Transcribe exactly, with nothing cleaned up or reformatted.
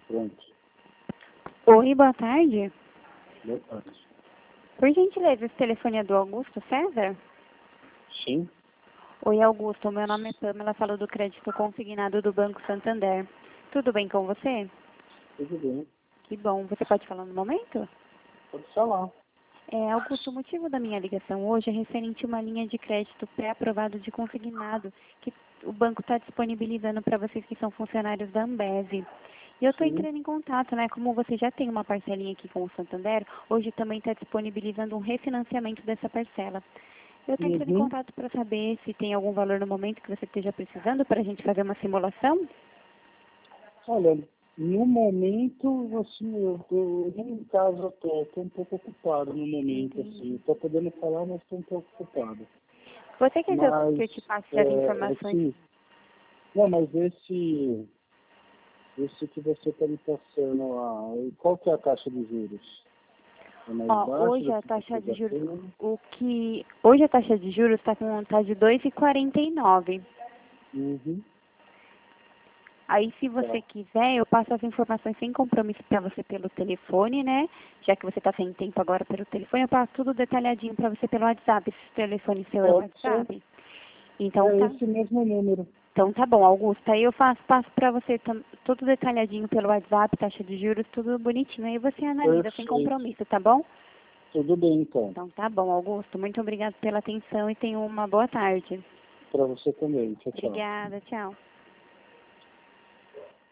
Pronto. Oi, boa tarde. Boa tarde. Por gentileza, esse telefone é do Augusto César? Sim? Oi, Augusto. Meu nome é Pamela, falo do crédito consignado do Banco Santander. Tudo bem com você? Tudo bem. Que bom. Você pode falar no momento? Pode falar. É, Augusto, o motivo da minha ligação hoje é referente a uma linha de crédito pré-aprovado de consignado que o banco está disponibilizando para vocês que são funcionários da Ambev. E eu estou Sim. entrando em contato, né? Como você já tem uma parcelinha aqui com o Santander, hoje também está disponibilizando um refinanciamento dessa parcela. Eu estou entrando em Uhum. contato para saber se tem algum valor no momento que você esteja precisando para a gente fazer uma simulação. Olha, no momento, assim, eu tô, em casa eu tô, tô um pouco ocupado no momento, assim. Tô podendo falar, mas tô um pouco ocupado. Você quer que eu, Mas, que eu te passe as é, informações? esse, não, mas esse, esse que você está me passando lá, qual que é a taxa de juros? É mais Ó, baixa hoje do a que taxa você de já juros, tem? o que hoje a taxa de juros está com tá de dois vírgula quarenta e nove. Uhum. Aí, se Tá. você quiser, eu passo as informações sem compromisso para você pelo telefone, né? Já que você está sem tempo agora pelo telefone, eu passo tudo detalhadinho para você pelo WhatsApp. Esse telefone seu é o Pode ser. WhatsApp? Então É tá. esse mesmo número. Então tá bom, Augusto. Aí eu faço, passo para você tam- tudo detalhadinho pelo WhatsApp, taxa de juros, tudo bonitinho. Aí você analisa sem Perfeito. compromisso, tá bom? Tudo bem, então. Então tá bom, Augusto. Muito obrigada pela atenção e tenha uma boa tarde. Para você também. Tchau, tchau. Obrigada, tchau.